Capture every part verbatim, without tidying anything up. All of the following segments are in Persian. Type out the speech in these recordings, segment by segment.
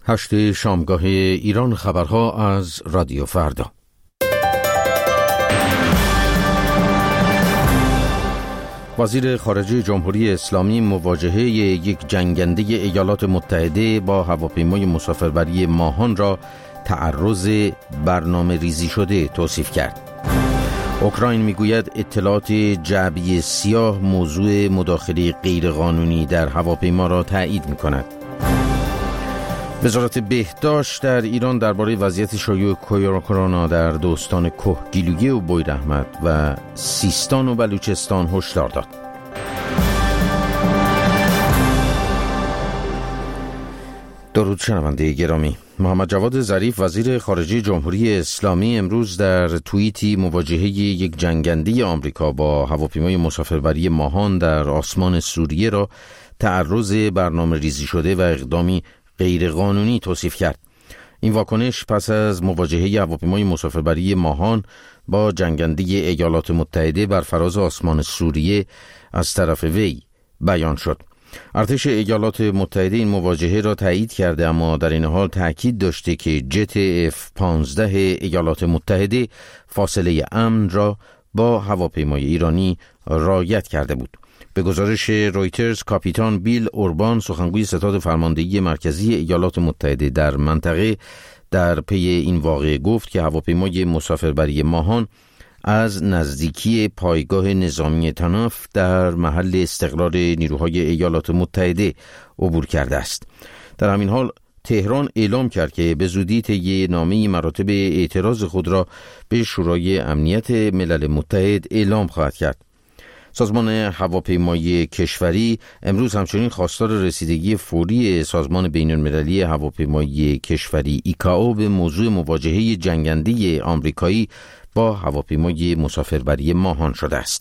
هشت شامگاه ایران، خبرها از رادیو فردا. وزیر خارجه جمهوری اسلامی مواجهه یک جنگنده ایالات متحده با هواپیمای مسافربری ماهان را تعرض برنامه ریزی شده توصیف کرد. اوکراین میگوید اطلاعات جعبه سیاه موضوع مداخله غیرقانونی در هواپیما را تایید می‌کند. وزارت بهداشت در ایران درباره وضعیت شیوع کرونا در دو استان کهگیلویه و بویراحمد و سیستان و بلوچستان هشدار داد. درود شنونده گرامی. محمد جواد ظریف وزیر خارجه جمهوری اسلامی امروز در توییتی مواجهه یک جنگنده آمریکا با هواپیمای مسافربری ماهان در آسمان سوریه را تعرض برنامه ریزی شده و اقدامی غیرقانونی توصیف کرد. این واکنش پس از مواجهه هواپیمای مسافربری ماهان با جنگنده ایالات متحده بر فراز آسمان سوریه از طرف وی بیان شد. ارتش ایالات متحده این مواجهه را تایید کرده، اما در این حال تأکید داشته که جت اف پانزده ایالات متحده فاصله امن را با هواپیمای ایرانی رعایت کرده بود. به گزارش رویترز، کاپیتان بیل اوربان، سخنگوی ستاد فرماندهی مرکزی ایالات متحده در منطقه، در پی این واقعه گفت که هواپیمای مسافربری ماهان از نزدیکی پایگاه نظامی تناف در محل استقرار نیروهای ایالات متحده عبور کرده است. در همین حال تهران اعلام کرد که به زودی طی نامه مراتب اعتراض خود را به شورای امنیت ملل متحد اعلام خواهد کرد. سازمان هواپیمایی کشوری امروز همچنین خواستار رسیدگی فوری سازمان بین المللی هواپیمایی کشوری ایکائو به موضوع مواجهه جنگنده آمریکایی با هواپیمای مسافربری ماهان شده است.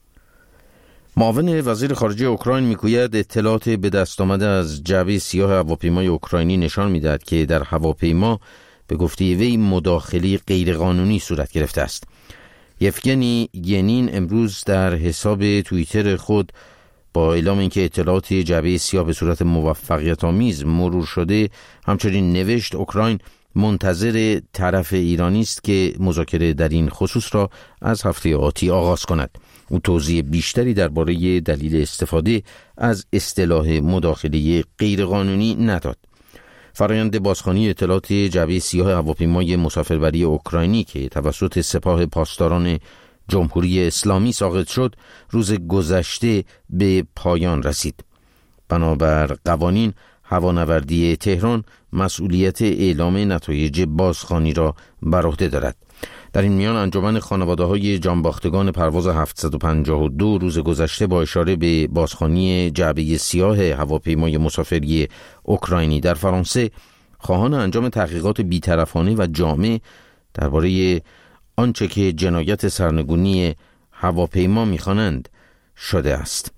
معاون وزیر خارجه اوکراین میگوید اطلاعات به دست آمده از جعبه سیاه هواپیمای اوکراینی نشان میدهد که در هواپیما به گفته وی مداخله غیرقانونی صورت گرفته است. یفگنی ینین امروز در حساب توییتر خود با اعلام اینکه اطلاعات جعبه سیاه به صورت موفقیت آمیز مرور شده، همچنین نوشت اوکراین منتظر طرف ایرانی است که مذاکره در این خصوص را از هفته آتی آغاز کند. او توضیح بیشتری درباره دلیل استفاده از اصطلاح مداخله غیرقانونی نداد. فرآیند بازخوانی اطلاعات جعبه سیاه هواپیمای مسافربری اوکراینی که توسط سپاه پاسداران جمهوری اسلامی ساقط شد، روز گذشته به پایان رسید. بنابر قوانین هوانوردی تهران مسئولیت اعلام نتایج بازخوانی را بر عهده دارد. در این میان انجمن خانواده‌های جانباختگان پرواز هفتصد و پنجاه و دو روز گذشته با اشاره به بازخوانی جعبه سیاه هواپیمای مسافری اوکراینی در فرانسه خواهان انجام تحقیقات بی‌طرفانه و جامع درباره آنچه که جنایت سرنگونی هواپیما می‌خوانند شده است.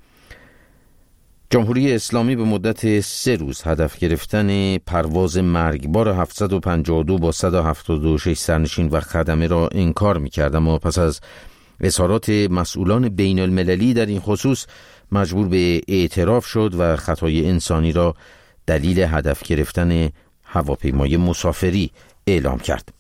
جمهوری اسلامی به مدت سه روز هدف گرفتن پرواز مرگبار هفتصد و پنجاه و دو با صد و هفتاد و شش سرنشین و خدمه را انکار می‌کرد، اما پس از اظهارات مسئولان بین المللی در این خصوص مجبور به اعتراف شد و خطای انسانی را دلیل هدف گرفتن هواپیمای مسافری اعلام کرد.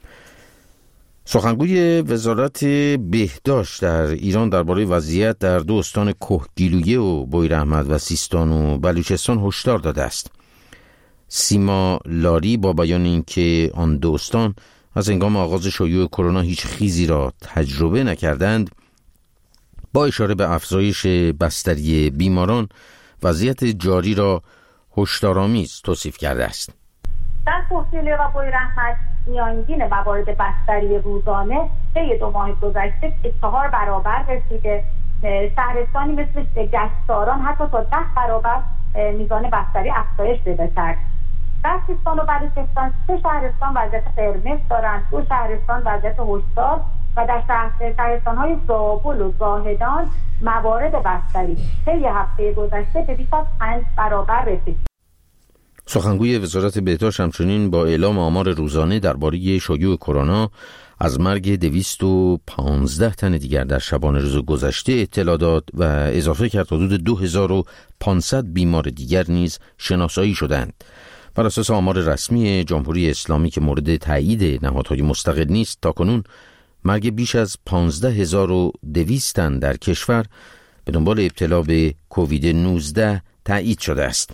سخنگوی وزارت بهداشت در ایران درباره وضعیت در دو استان کهگیلویه و بویراحمد و سیستان و بلوچستان هشدار داده است. سیما لاری با بیان اینکه آن دو استان از هنگام آغاز شیوع کرونا هیچ خیزی را تجربه نکردند، با اشاره به افزایش بستری بیماران وضعیت جاری را هشدارآمیز توصیف کرده است. در کهگیلویه و بویراحمد میانگین موارد بستری روزانه طی دو ماه گذشته به چهار برابر رسیده. شهرستانی مثل گچساران حتی تا ده برابر میزان بستری افزایش پیدا کرد. در سیستان و بلوچستان سه شهرستان وضعیت قرمز دارند، دو شهرستان وضعیت هشدار و در شهرستان‌های زابل و زاهدان موارد بستری طی هفته گذشته به بیش از پنج برابر رسید. سخنگوی وزارت بهداشت همچنین با اعلام آمار روزانه درباره شیوع کرونا از مرگ دویست و پانزده تن دیگر در شبانه روز گذشته اطلاع داد و اضافه کرد حدود دو هزار و پانصد بیمار دیگر نیز شناسایی شدند. بر اساس آمار رسمی جمهوری اسلامی که مورد تایید نهادهای مستقل نیست، تاکنون مرگ بیش از پانزده هزار و دویست تن در کشور به دنبال ابتلا به کووید نوزده تایید شده است.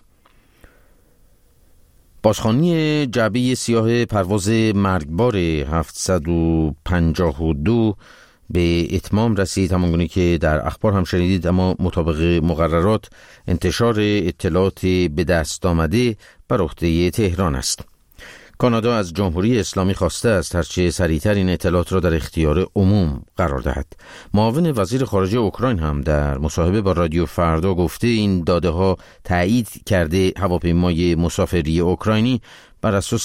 بازخوانی جعبه سیاه پرواز مرگبار هفتصد و پنجاه و دو به اتمام رسید، همانگونه که در اخبار هم شنیدید، اما مطابق مقررات انتشار اطلاعات به دست آمده بر عهده تهران است. کانادا از جمهوری اسلامی خواسته است هرچه سریعتر این اطلاعات را در اختیار عموم قرار دهد. معاون وزیر خارجه اوکراین هم در مصاحبه با رادیو فردا گفته این داده ها تایید کرده هواپیمای مسافری اوکراینی بر اساس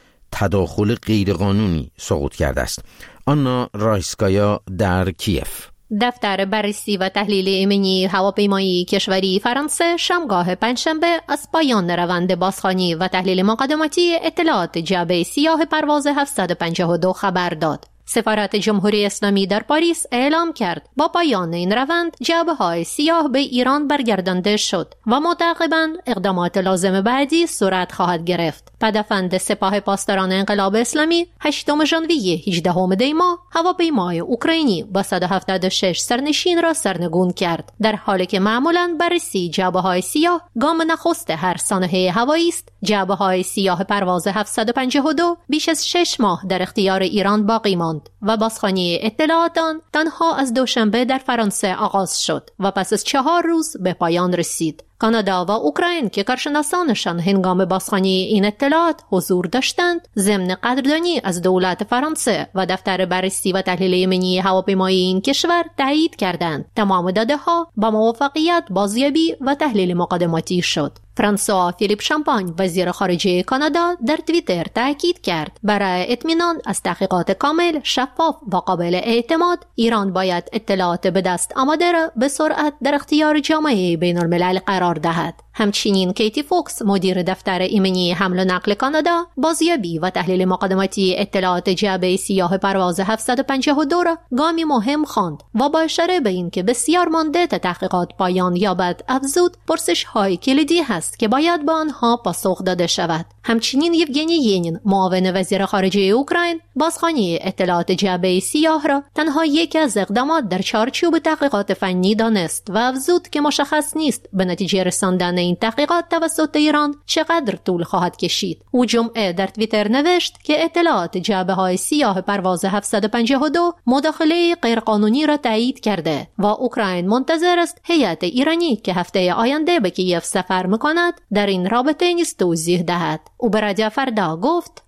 تداخل غیرقانونی سقوط کرده است. آنا رایسکایا در کیف. دفتر بررسی و تحلیل ایمنی هواپیمایی کشوری فرانسه شنبه پنجشنبه از پایان روند بازخوانی و تحلیل مقدماتی اطلاعات جعبه سیاه پرواز هفتصد و پنجاه و دو خبر داد. سفارت جمهوری اسلامی در پاریس اعلام کرد با پایان این روند جعبه‌های سیاه به ایران برگردانده شد و متعاقباً اقدامات لازم بعدی صورت خواهد گرفت. پدافند سپاه پاسداران انقلاب اسلامی هشتم ژانویه هجدهم دی ماه هواپیمای اوکراینی با صد و هفتاد و شش سرنشین را سرنگون کرد، در حالی که معمولاً بررسی جعبه‌های سیاه گام نخست هر سانحه هوایی است. جعبه‌های سیاه پرواز هفتصد و پنجاه و دو بیش از شش ماه در اختیار ایران باقی ماند و بازخوانی اطلاعات آن تنها از دوشنبه در فرانسه آغاز شد و پس از چهار روز به پایان رسید. کانادا و اوکراین که کارشناسانشان هنگام بازخوانی این اطلاعات حضور داشتند، ضمن قدردانی از دولت فرانسه و دفتر بررسی و تحلیل ایمنی هواپیمایی این کشور تایید کردند تمام داده ها با موفقیت بازیابی و تحلیل مقدماتی شد. فرانسوا فیلیپ شامپاین وزیر خارجه کانادا در توییتر تاکید کرد برای اطمینان از تحقیقات کامل، شفاف و قابل اعتماد، ایران باید اطلاعات به دست آمده را به سرعت در اختیار جامعه بین الملل قرار دهد. همچنین کیتی فوکس مدیر دفتر ایمنی حمل و نقل کانادا بازیابی و تحلیل مقدماتی اطلاعات جعبه سیاه پرواز هفتصد و پنجاه و دو را گامی مهم خواند و با اشاره به اینکه بسیار مانده تا تحقیقات پایان یابد افزود پرسش های کلیدی هست که باید با آنها پاسخ داده شود. همچنین یوگنی ینین معاون وزیر خارجه اوکراین بازخوانی اطلاعات جعبه سیاه را تنها یکی از اقدامات در چارچوب تحقیقات فنی دانست و افزود که مشخص نیست به نتیجه رساندن این تحقیقات توسط ایران چقدر طول خواهد کشید. او جمعه در توییتر نوشت که اطلاعات جعبه‌های سیاه پرواز هفتصد و پنجاه و دو مداخله غیرقانونی را تایید کرده و اوکراین منتظر است هیئت ایرانی که هفته آینده به کیف سفر می‌کند در این رابطه نیز توضیح دهد. او به رادیو فردا گفت: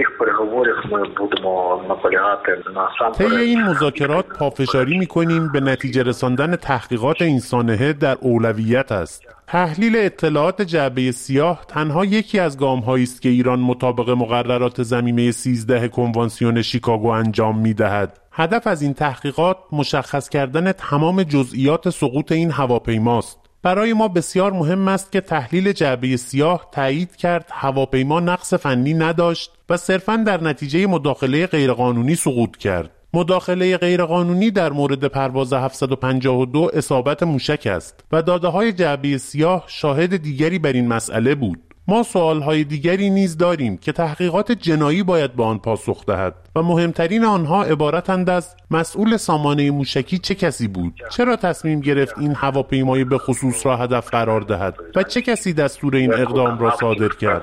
طی این مذاکرات پافشاری می‌کنیم به نتیجه رساندن تحقیقات این سانحه در اولویت است. تحلیل اطلاعات جعبه سیاه تنها یکی از گام‌هایی است که ایران مطابق مقررات ضمیمه سیزده کنوانسیون شیکاگو انجام می‌دهد. هدف از این تحقیقات مشخص کردن تمام جزئیات سقوط این هواپیماست. برای ما بسیار مهم است که تحلیل جعبه سیاه تایید کرد هواپیما نقص فنی نداشت و صرفاً در نتیجه مداخله غیرقانونی سقوط کرد. مداخله غیرقانونی در مورد پرواز هفتصد و پنجاه و دو اصابت موشک است و داده‌های جعبه سیاه شاهد دیگری بر این مسئله بود. ما سوالهای دیگری نیز داریم که تحقیقات جنایی باید به آن پاسخ دهد و مهمترین آنها عبارتند از مسئول سامانه موشکی چه کسی بود، چرا تصمیم گرفت این هواپیمای به خصوص را هدف قرار دهد و چه کسی دستور این اقدام را صادر کرد.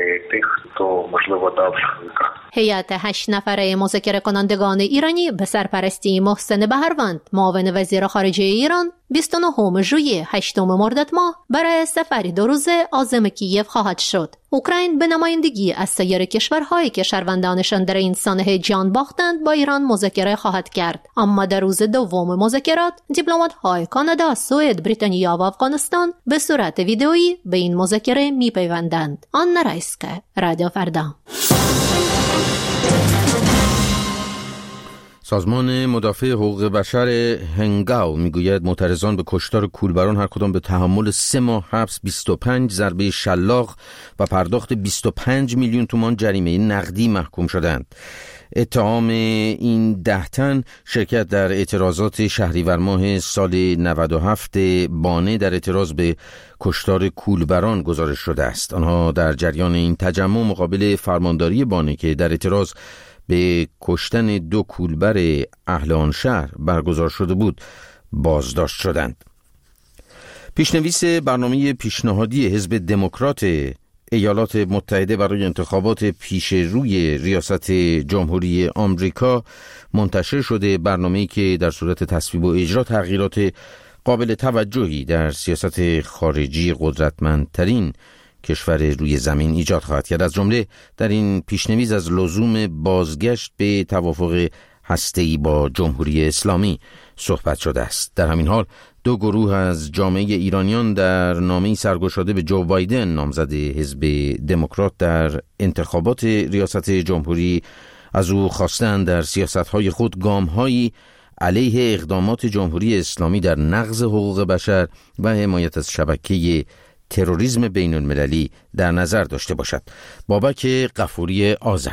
هیئت هشت نفره مذاکره کنندگان ایرانی به سرپرستی محسن بهروند معاون وزیر خارجه ایران بیست و نهم ژوئیه هشتم مرداد ماه برای سفری دو روزه عازم کیف خواهد شد. اوکراین به نمایندگی از سایر کشورهایی که شهروندانشان در این سانحه جان باختند با ایران مذاکره خواهد کرد، اما در روز دوم مذاکرات دیپلمات‌های کانادا، سوئد، بریتانیا و افغانستان به صورت ویدئویی به این مذاکره می‌پیوندند. آنا رایسکا، رادیو فردا. سازمان مدافع حقوق بشر هنگاو میگوید معترضان به کشتار کولبران هر کدام به تحمل سه ماه حبس، بیست و پنج ضربه شلاق و پرداخت بیست و پنج میلیون تومان جریمه نقدی محکوم شدند. اتهام این ده تن شرکت در اعتراضات شهریور ماه سال نود و هفت بانه در اعتراض به کشتار کولبران گزارش شده است. آنها در جریان این تجمع مقابل فرمانداری بانه که در اعتراض به کشتن دو کولبر اهل آن شهر برگزار شده بود بازداشت شدند. پیشنویس برنامه پیشنهادی حزب دموکرات ایالات متحده برای انتخابات پیش روی ریاست جمهوری آمریکا منتشر شده، برنامه‌ای که در صورت تصویب و اجرا تغییرات قابل توجهی در سیاست خارجی قدرتمندترین کشور روی زمین ایجاد خواهد کرد. از جمله در این پیشنویس از لزوم بازگشت به توافق هسته‌ای با جمهوری اسلامی صحبت شده است. در همین حال دو گروه از جامعه ایرانیان در نامه‌ای سرگشاده به جو بایدن نامزد حزب دموکرات در انتخابات ریاست جمهوری از او خواستند در سیاست‌های خود گام‌هایی علیه اقدامات جمهوری اسلامی در نقض حقوق بشر و حمایت از شبکه تروریسم بین المللی در نظر داشته باشد. بابک غفوری آذر.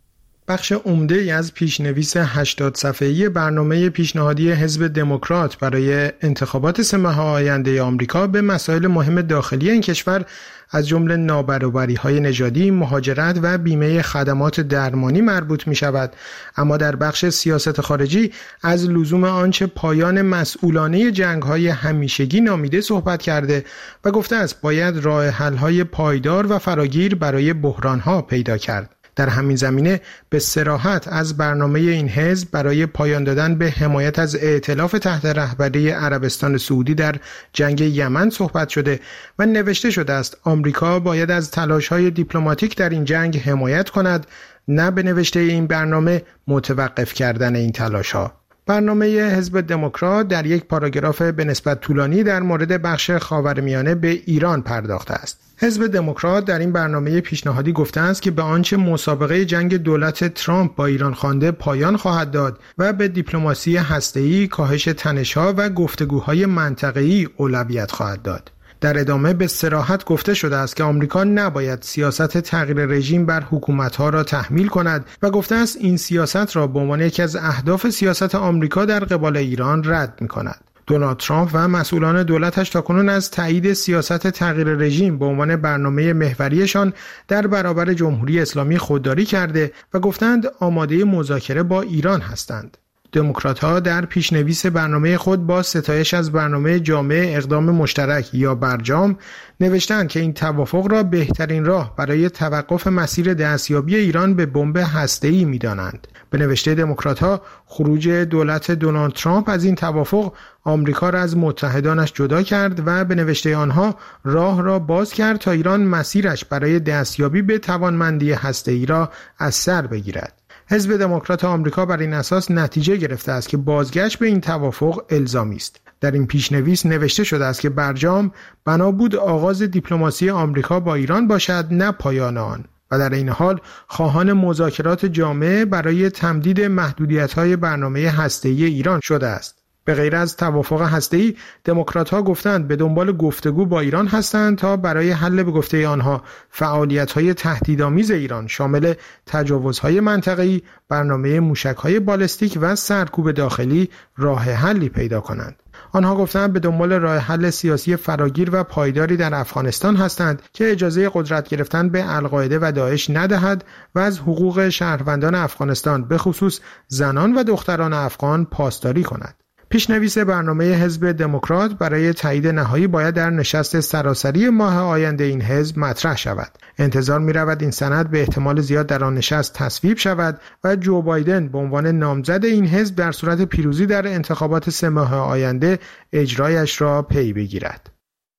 بخش عمده‌ای از پیشنویس هشتاد صفحه‌ای برنامه پیشنهادی حزب دموکرات برای انتخابات سه ماه آینده آمریکا به مسائل مهم داخلی این کشور از جمله نابرابری‌های نژادی، مهاجرت و بیمه خدمات درمانی مربوط می‌شود، اما در بخش سیاست خارجی از لزوم آنچه پایان مسئولانه جنگ‌های همیشگی نامیده صحبت کرده و گفته است باید راه حل‌های پایدار و فراگیر برای بحران‌ها پیدا کرد. در همین زمینه به صراحت از برنامه این حزب برای پایان دادن به حمایت از ائتلاف تحت رهبری عربستان سعودی در جنگ یمن صحبت شده و نوشته شده است آمریکا باید از تلاش‌های دیپلماتیک در این جنگ حمایت کند، نه به نوشته این برنامه متوقف کردن این تلاش‌ها. برنامه حزب دموکرات در یک پاراگراف به نسبت طولانی در مورد بخش خاورمیانه به ایران پرداخته است. حزب دموکرات در این برنامه پیشنهادی گفته است که به آنچه مسابقه جنگ دولت ترامپ با ایران خوانده پایان خواهد داد و به دیپلماسی هسته‌ای، کاهش تنش‌ها و گفتگوهای منطقه‌ای اولویت خواهد داد. در ادامه به صراحت گفته شده است که آمریکا نباید سیاست تغییر رژیم بر حکومت‌ها را تحمیل کند و گفته است این سیاست را به عنوان یکی از اهداف سیاست آمریکا در قبال ایران رد می‌کند. دونالد ترامپ و مسئولان دولتش تاکنون از تایید سیاست تغییر رژیم به عنوان برنامه محوریشان در برابر جمهوری اسلامی خودداری کرده و گفتند آماده مذاکره با ایران هستند. دموکرات‌ها در پیشنویس برنامه خود با ستایش از برنامه جامع اقدام مشترک یا برجام نوشتند که این توافق را بهترین راه برای توقف مسیر دستیابی ایران به بمب هسته‌ای می‌دانند. به نوشته دموکرات‌ها خروج دولت دونالد ترامپ از این توافق آمریکا را از متحدانش جدا کرد و به نوشته آنها راه را باز کرد تا ایران مسیرش برای دستیابی به توانمندی هسته‌ای را از سر بگیرد. حزب دموکرات آمریکا بر این اساس نتیجه گرفته است که بازگشت به این توافق الزامی است. در این پیشنویس نوشته شده است که برجام بنا بود آغاز دیپلماسی آمریکا با ایران باشد، نه پایان آن، و در این حال خواهان مذاکرات جامع برای تمدید محدودیت‌های برنامه هسته‌ای ایران شده است. به غیر از توافق هسته‌ای، دموکرات‌ها گفتند به دنبال گفتگو با ایران هستند تا برای حل به گفته آنها فعالیت‌های تهدیدآمیز ایران شامل تجاوزهای منطقه‌ای، برنامه موشک‌های بالستیک و سرکوب داخلی راه حلی پیدا کنند. آنها گفتند به دنبال راه حل سیاسی فراگیر و پایداری در افغانستان هستند که اجازه قدرت گرفتن به القاعده و داعش ندهد و از حقوق شهروندان افغانستان به خصوص زنان و دختران افغان پاسداری کند. پیشنویس برنامه حزب دموکرات برای تایید نهایی باید در نشست سراسری ماه آینده این حزب مطرح شود. انتظار می رود این سند به احتمال زیاد در آن نشست تصویب شود و جو بایدن به عنوان نامزد این حزب در صورت پیروزی در انتخابات سه ماه آینده اجرایش را پی بگیرد.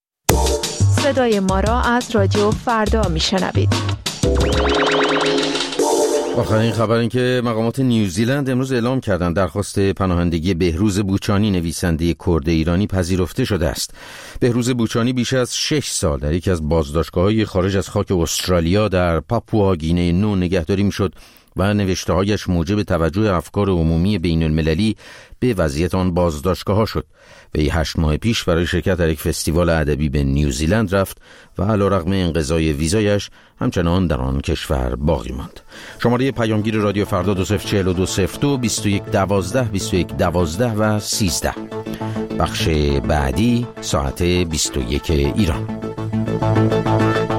صدای ما را از رادیو فردا می شنوید. آخرین خبر این که مقامات نیوزیلند امروز اعلام کردند درخواست پناهندگی بهروز بوچانی نویسنده کرد ایرانی پذیرفته شده است. بهروز بوچانی بیش از شش سال در یکی از بازداشتگاه‌های خارج از خاک استرالیا در پاپوآ گینه نو نگهداری می‌شد و نوشته‌هایش موجب توجه افکار عمومی بین المللی به وضعیت آن بازداشتگاه‌ها شد. وی هشت ماه پیش برای شرکت در یک فستیوال ادبی به نیوزیلند رفت و علیرغم انقضای ویزایش همچنان در آن کشور باقی ماند. شماره پیامگیر رادیو فردا دو صفر چهل و دو صفر دو بیست و یک دوازده بیست و یک دوازده و سیزده. بخش بعدی ساعت بیست و یک ایران.